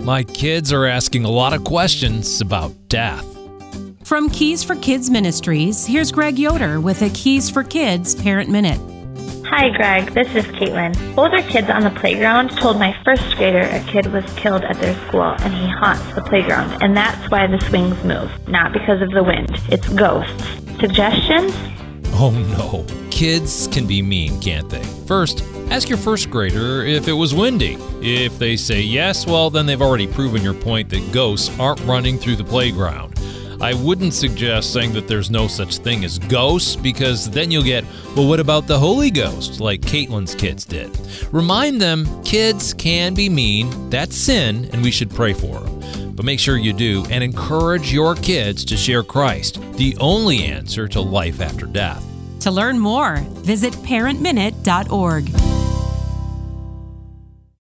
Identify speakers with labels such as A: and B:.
A: My kids are asking a lot of questions about death.
B: From Keys for Kids Ministries, here's Greg Yoder with a Keys for Kids Parent Minute.
C: Hi, Greg. This is Caitlin. Older kids on the playground told my first grader a kid was killed at their school, and he haunts the playground, and that's why the swings move, not because of the wind. It's ghosts. Suggestions?
A: Oh no, kids can be mean, can't they? First, ask your first grader if it was windy. If they say yes, well, then they've already proven your point that ghosts aren't running through the playground. I wouldn't suggest saying that there's no such thing as ghosts, because then you'll get, well, what about the Holy Ghost, like Caitlin's kids did? Remind them kids can be mean, that's sin, and we should pray for them. But make sure you do, and encourage your kids to share Christ, the only answer to life after death.
B: To learn more, visit parentminute.org.